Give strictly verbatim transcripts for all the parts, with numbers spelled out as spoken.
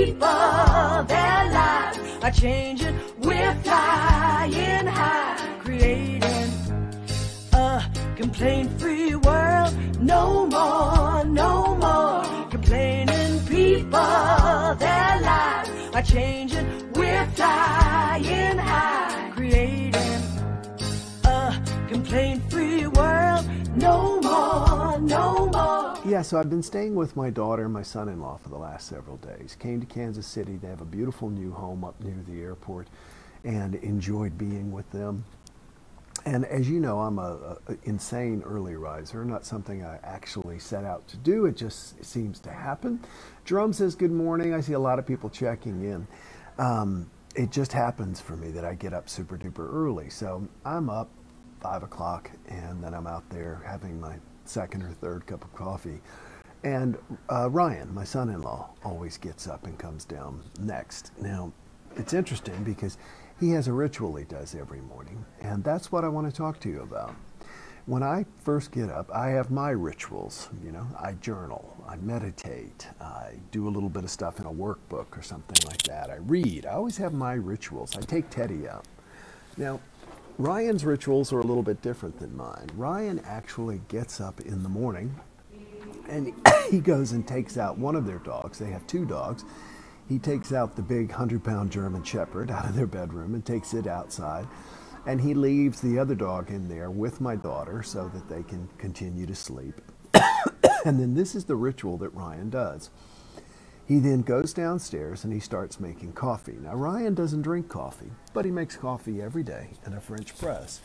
people, their lives are changing. We're flying high, creating a complaint-free world. No more, no more complaining people, their lives are changing. We're flying high, creating a complaint-free world. No more, no more. Yeah, so I've been staying with my daughter and my son-in-law for the last several days. Came to Kansas City. They have a beautiful new home up near the airport and enjoyed being with them. And as you know, I'm a, a insane early riser, not something I actually set out to do. It just seems to happen. Jerome says good morning. I see a lot of people checking in. Um, it just happens for me that I get up super duper early. So I'm up five o'clock and then I'm out there having my second or third cup of coffee. And uh, Ryan, my son-in-law, always gets up and comes down next. Now, it's interesting because he has a ritual he does every morning, and that's what I want to talk to you about. When I first get up, I have my rituals. You know, I journal, I meditate, I do a little bit of stuff in a workbook or something like that. I read. I always have my rituals. I take Teddy out. Now, Ryan's rituals are a little bit different than mine. Ryan actually gets up in the morning and he goes and takes out one of their dogs. They have two dogs. He takes out the big hundred-pound German Shepherd out of their bedroom and takes it outside. And he leaves the other dog in there with my daughter so that they can continue to sleep. And then this is the ritual that Ryan does. He then goes downstairs and he starts making coffee. Now, Ryan doesn't drink coffee, but he makes coffee every day in a French press.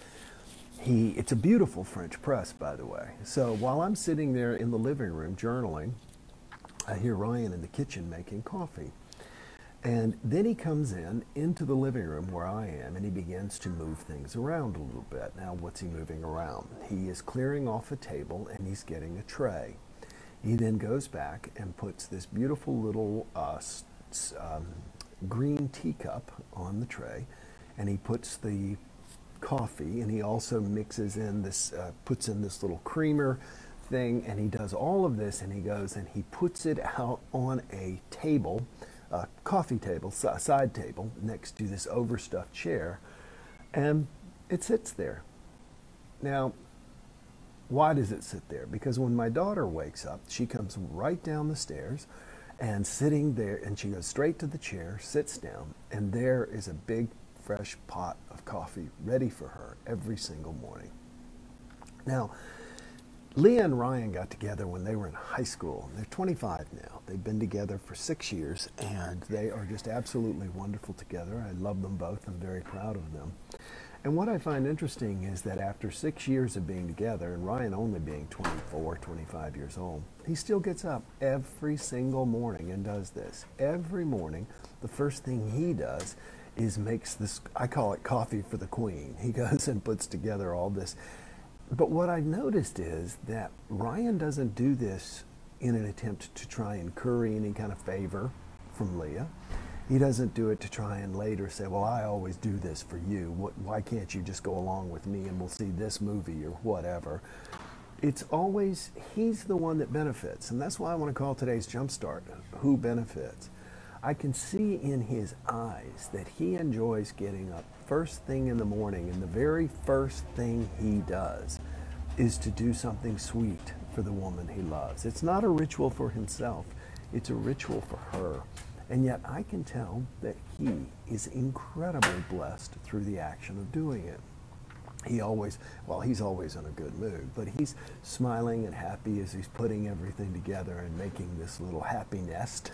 He, it's a beautiful French press, by the way. So while I'm sitting there in the living room journaling, I hear Ryan in the kitchen making coffee. And then he comes in into the living room where I am and he begins to move things around a little bit. Now, what's he moving around? He is clearing off a table and he's getting a tray. He then goes back and puts this beautiful little uh, um, green teacup on the tray, and he puts the coffee, and he also mixes in this, uh, puts in this little creamer thing, and he does all of this, and he goes and he puts it out on a table, a coffee table, a side table, next to this overstuffed chair, and it sits there. Now, why does it sit there? Because when my daughter wakes up, she comes right down the stairs and sitting there, and she goes straight to the chair, sits down, and there is a big fresh pot of coffee ready for her every single morning. Now, Leah and Ryan got together when they were in high school. They're twenty-five now. They've been together for six years, and they are just absolutely wonderful together. I love them both. I'm very proud of them. And what I find interesting is that after six years of being together, and Ryan only being twenty-four, twenty-five years old, he still gets up every single morning and does this. Every morning, the first thing he does is makes this, I call it coffee for the queen. He goes and puts together all this. But what I noticed is that Ryan doesn't do this in an attempt to try and curry any kind of favor from Leah. He doesn't do it to try and later say, well, I always do this for you. What, why can't you just go along with me and we'll see this movie or whatever? It's always, he's the one that benefits. And that's why I want to call today's Jumpstart, Who Benefits? I can see in his eyes that he enjoys getting up first thing in the morning, and the very first thing he does is to do something sweet for the woman he loves. It's not a ritual for himself. It's a ritual for her. And yet I can tell that he is incredibly blessed through the action of doing it. He always, well, he's always in a good mood, but he's smiling and happy as he's putting everything together and making this little happy nest,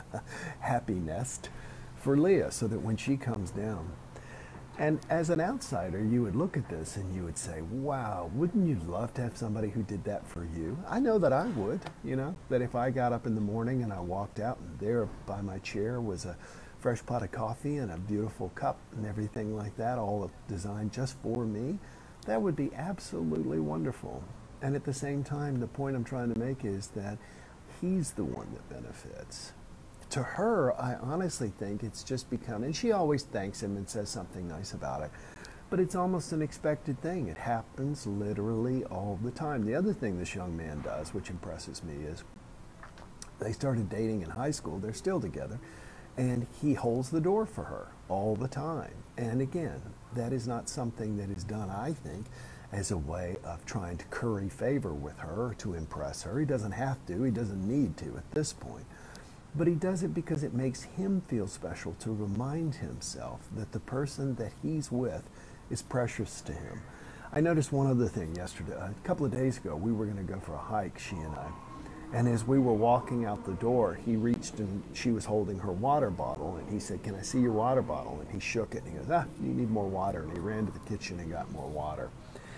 happy nest for Leah, so that when she comes down, and as an outsider, you would look at this and you would say, wow, wouldn't you love to have somebody who did that for you? I know that I would, you know, that if I got up in the morning and I walked out and there by my chair was a fresh pot of coffee and a beautiful cup and everything like that, all designed just for me, that would be absolutely wonderful. And at the same time, the point I'm trying to make is that he's the one that benefits. To her, I honestly think it's just become, and she always thanks him and says something nice about it, but it's almost an expected thing. It happens literally all the time. The other thing this young man does, which impresses me, is They started dating in high school. They're still together. And he holds the door for her all the time. And again, that is not something that is done, I think, as a way of trying to curry favor with her or to impress her. He doesn't have to. He doesn't need to at this point. But he does it because it makes him feel special, to remind himself that the person that he's with is precious to him. I noticed one other thing yesterday. A couple of days ago, we were going to go for a hike, she and I. And as we were walking out the door, he reached and she was holding her water bottle. And he said, "Can I see your water bottle?" And he shook it and he goes, "Ah, you need more water." And he ran to the kitchen and got more water.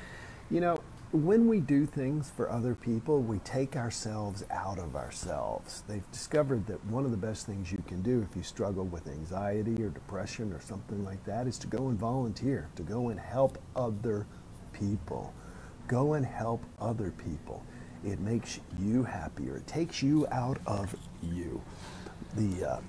You know, when we do things for other people, we take ourselves out of ourselves. They've discovered that one of the best things you can do if you struggle with anxiety or depression or something like that is to go and volunteer, to go and help other people. Go and help other people. It makes you happier. It takes you out of you. The uh,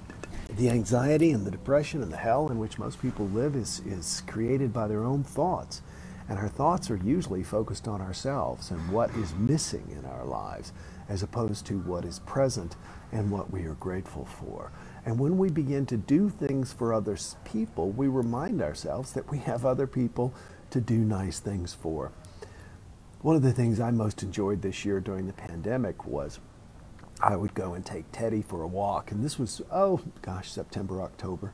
the anxiety and the depression and the hell in which most people live is, is created by their own thoughts. And our thoughts are usually focused on ourselves and what is missing in our lives, as opposed to what is present and what we are grateful for. And when we begin to do things for other people, we remind ourselves that we have other people to do nice things for. One of the things I most enjoyed this year during the pandemic was I would go and take Teddy for a walk. And this was, oh gosh, September, October.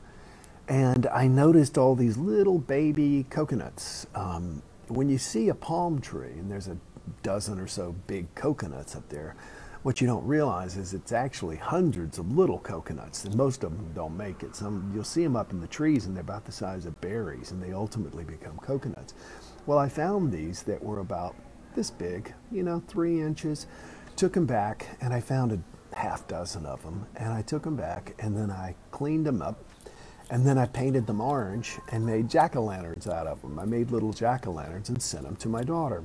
And I noticed all these little baby coconuts. Um, when you see a palm tree, and there's a dozen or so big coconuts up there, what you don't realize is it's actually hundreds of little coconuts, and most of them don't make it. Some, you'll see them up in the trees, and they're about the size of berries, and they ultimately become coconuts. Well, I found these that were about this big, you know, three inches, took them back, and I found a half dozen of them, and I took them back, and then I cleaned them up, and then I painted them orange and made jack-o'-lanterns out of them. I made little jack-o'-lanterns and sent them to my daughter.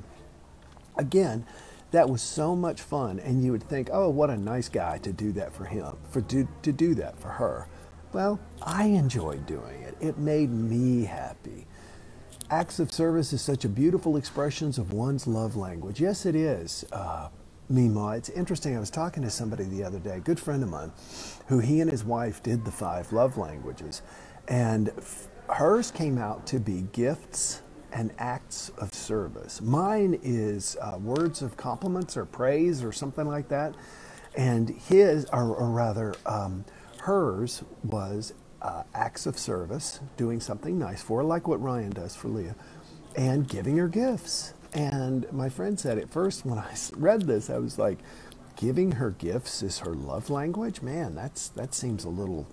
Again, that was so much fun, and you would think, oh, what a nice guy to do that for him, for to, to do that for her. Well, I enjoyed doing it. It made me happy. Acts of service is such a beautiful expression of one's love language. Yes, it is. Uh, Mima, it's interesting. I was talking to somebody the other day, a good friend of mine, who he and his wife did the five love languages. And f- hers came out to be gifts and acts of service. Mine is uh, words of compliments or praise or something like that. And his, or, or rather, um, hers was uh, acts of service, doing something nice for her, like what Ryan does for Leah, and giving her gifts. And my friend said at first when I read this, I was like, giving her gifts is her love language? Man, that's that seems a little,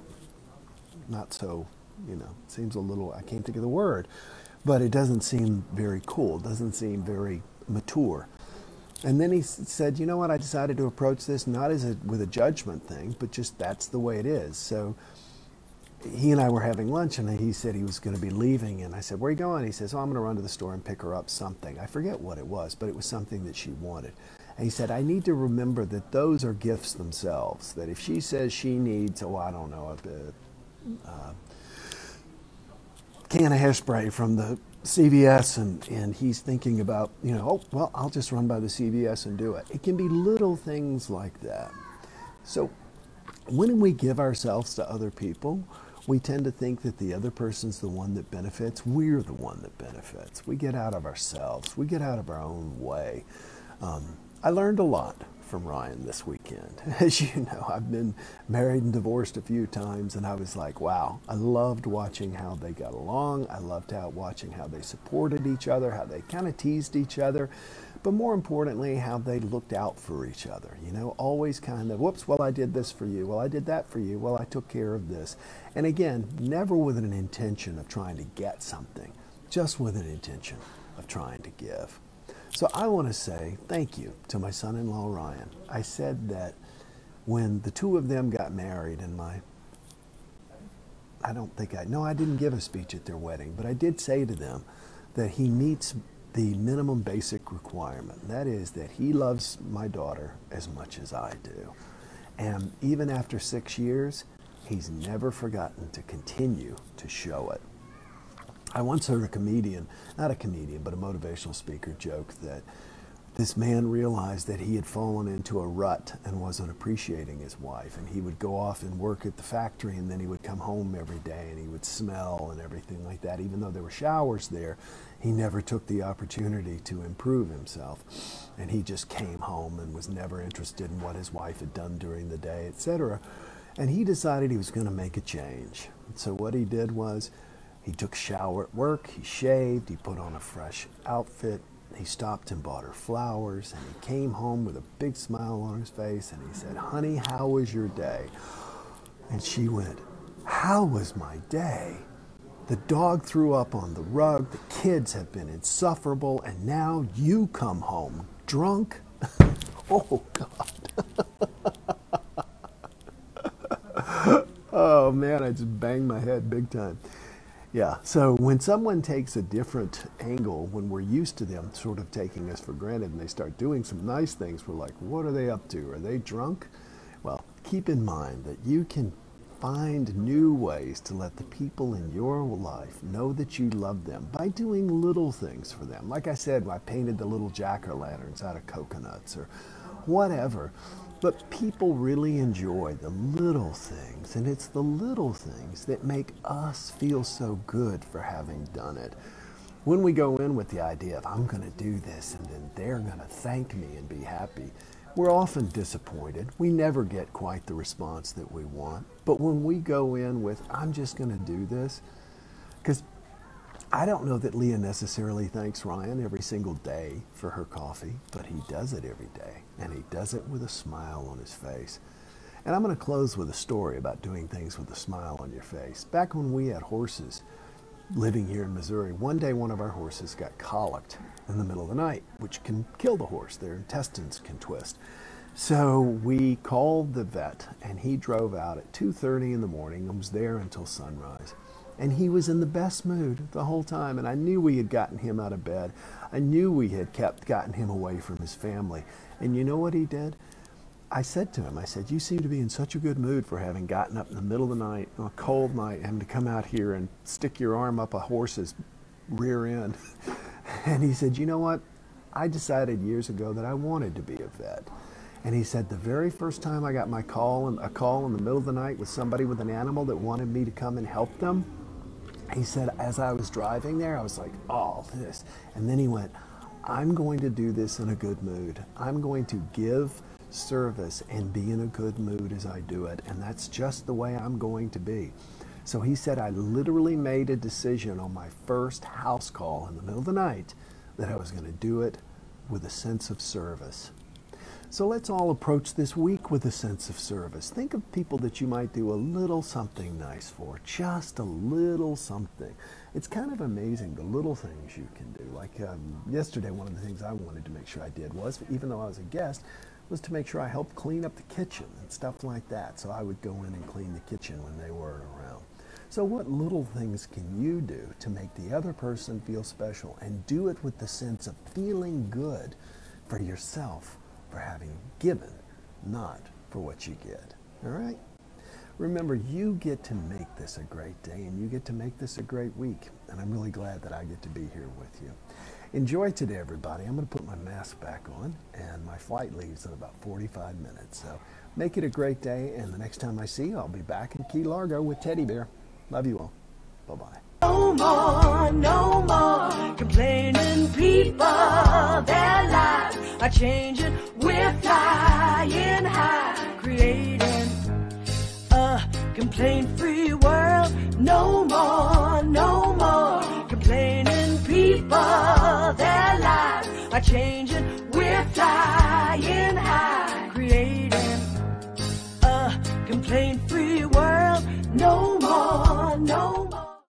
not so, you know, seems a little, I can't think of the word, but it doesn't seem very cool. It doesn't seem very mature. And then he said, you know what, I decided to approach this not as a, with a judgment thing, but just that's the way it is. So he and I were having lunch, and he said he was going to be leaving, and I said, where are you going? He says, oh, I'm going to run to the store and pick her up something. I forget what it was, but it was something that she wanted. And he said, I need to remember that those are gifts themselves, that if she says she needs, oh, I don't know, a, a can of hairspray from the C V S, and, and he's thinking about, you know, oh, well, I'll just run by the C V S and do it. It can be little things like that. So when we give ourselves to other people, we tend to think that the other person's the one that benefits. We're the one that benefits. We get out of ourselves. We get out of our own way. Um, I learned a lot from Ryan this weekend. As you know, I've been married and divorced a few times, and I was like, wow, I loved watching how they got along. I loved how watching how they supported each other, how they kind of teased each other, but more importantly, how they looked out for each other. You know, always kind of, whoops, well, I did this for you. Well, I did that for you. Well, I took care of this. And again, never with an intention of trying to get something, just with an intention of trying to give. So I want to say thank you to my son-in-law, Ryan. I said that when the two of them got married, and my, I don't think I, no, I didn't give a speech at their wedding, but I did say to them that he meets the minimum basic requirement. That is that he loves my daughter as much as I do. And even after six years, he's never forgotten to continue to show it. I once heard a comedian, not a comedian, but a motivational speaker joke that this man realized that he had fallen into a rut and wasn't appreciating his wife. And he would go off and work at the factory, and then he would come home every day and he would smell and everything like that. Even though there were showers there, he never took the opportunity to improve himself. And he just came home and was never interested in what his wife had done during the day, et cetera. And he decided he was going to make a change. And so what he did was he took a shower at work, he shaved, he put on a fresh outfit, he stopped and bought her flowers, and he came home with a big smile on his face, and he said, "Honey, how was your day?" And she went, "How was my day? The dog threw up on the rug, the kids have been insufferable, and now you come home drunk?" Oh, God. Oh, man, I just banged my head big time. Yeah, so when someone takes a different angle, when we're used to them sort of taking us for granted and they start doing some nice things, we're like, what are they up to? Are they drunk? Well, keep in mind that you can find new ways to let the people in your life know that you love them by doing little things for them. Like I said, I painted the little jack-o'-lanterns out of coconuts or whatever. But people really enjoy the little things, and it's the little things that make us feel so good for having done it. When we go in with the idea of, I'm going to do this, and then they're going to thank me and be happy, we're often disappointed. We never get quite the response that we want. But when we go in with, I'm just going to do this, because I don't know that Leah necessarily thanks Ryan every single day for her coffee, but he does it every day, and he does it with a smile on his face. And I'm going to close with a story about doing things with a smile on your face. Back when we had horses living here in Missouri, one day one of our horses got colicked in the middle of the night, which can kill the horse. Their intestines can twist. So we called the vet, and he drove out at two thirty in the morning and was there until sunrise. And he was in the best mood the whole time. And I knew we had gotten him out of bed. I knew we had kept gotten him away from his family. And you know what he did? I said to him, I said, you seem to be in such a good mood for having gotten up in the middle of the night, on a cold night, having to come out here and stick your arm up a horse's rear end. And he said, you know what? I decided years ago that I wanted to be a vet. And he said, the very first time I got my call, a call in the middle of the night with somebody with an animal that wanted me to come and help them, he said, as I was driving there, I was like, oh, this. And then he went, I'm going to do this in a good mood. I'm going to give service and be in a good mood as I do it. And that's just the way I'm going to be. So he said, I literally made a decision on my first house call in the middle of the night that I was going to do it with a sense of service. So let's all approach this week with a sense of service. Think of people that you might do a little something nice for, just a little something. It's kind of amazing the little things you can do. Like um, yesterday, one of the things I wanted to make sure I did was, even though I was a guest, was to make sure I helped clean up the kitchen and stuff like that. So I would go in and clean the kitchen when they weren't around. So what little things can you do to make the other person feel special, and do it with the sense of feeling good for yourself for having given, not for what you get. All right? Remember, you get to make this a great day, and you get to make this a great week. And I'm really glad that I get to be here with you. Enjoy today, everybody. I'm going to put my mask back on, and my flight leaves in about forty-five minutes. So make it a great day, and the next time I see you, I'll be back in Key Largo with Teddy Bear. Love you all. Bye-bye. No more, no more complaining people. Their lives are changing. We're flying high, creating a complaint-free world. No more, no more complaining people. Their lives are changing. We're flying high.